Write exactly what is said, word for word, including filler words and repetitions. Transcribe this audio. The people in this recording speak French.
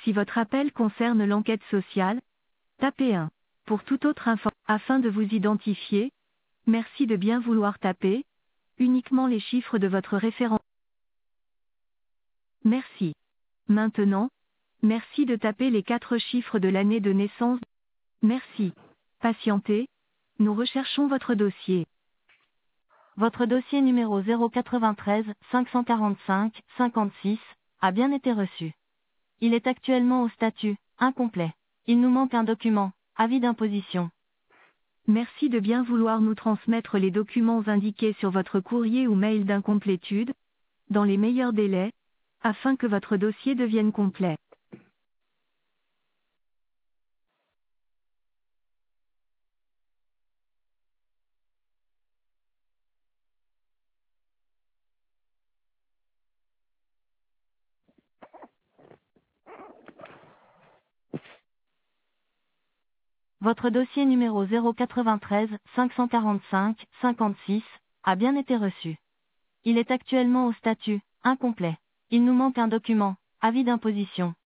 Si votre appel concerne l'enquête sociale, tapez un. Pour toute autre info, afin de vous identifier, merci de bien vouloir taper uniquement les chiffres de votre référence. Merci. Maintenant, merci de taper les quatre chiffres de l'année de naissance. Merci. Patientez, nous recherchons votre dossier. Votre dossier numéro zéro quatre-vingt-treize cinq cent quarante-cinq cinquante-six a bien été reçu. Il est actuellement au statut incomplet. Il nous manque un document, avis d'imposition. Merci de bien vouloir nous transmettre les documents indiqués sur votre courrier ou mail d'incomplétude, dans les meilleurs délais, afin que votre dossier devienne complet. Votre dossier numéro zéro quatre-vingt-treize cinq cent quarante-cinq cinquante-six a bien été reçu. Il est actuellement au statut incomplet. Il nous manque un document, avis d'imposition.